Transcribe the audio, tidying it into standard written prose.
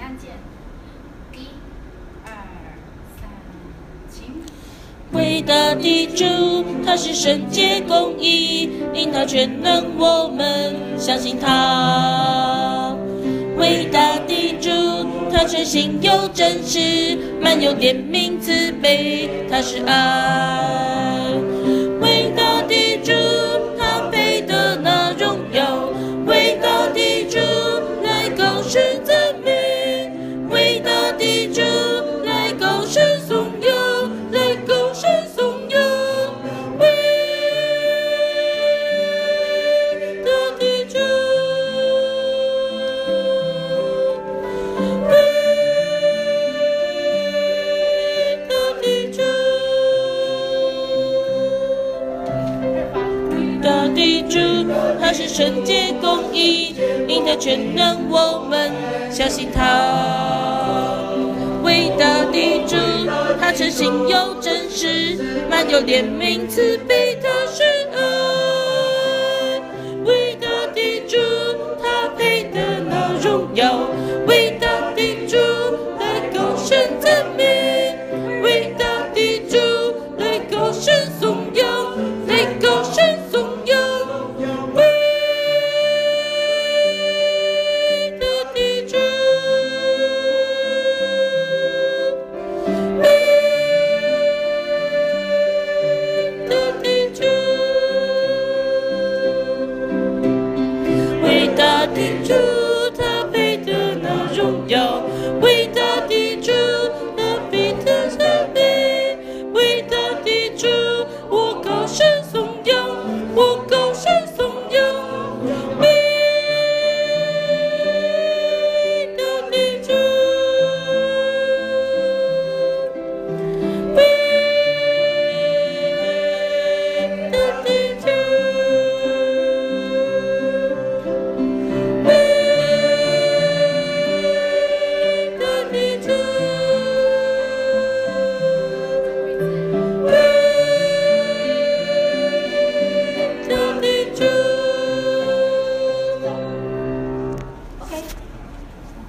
按键，1、2、3，请。 伟大的主，他是圣洁公义，因他全能，我们相信他。伟大的主，他诚信又真实，满有怜悯慈悲，他是爱。伟大的主，他配得那荣耀。伟大的主，来高声赞美。伟大的主，来高声颂扬，来高声颂扬。伟大的主，伟大的主，伟大的主，他是圣洁公义，因他全能，我们相信他。伟大的主，他诚信又真实，满有怜悯慈悲，他是爱。伟大的主，他配得那荣耀。伟大的主，来高声赞美。伟大的主，来高声颂扬，来高声颂扬。伟大的主，伟大的主，伟大的主。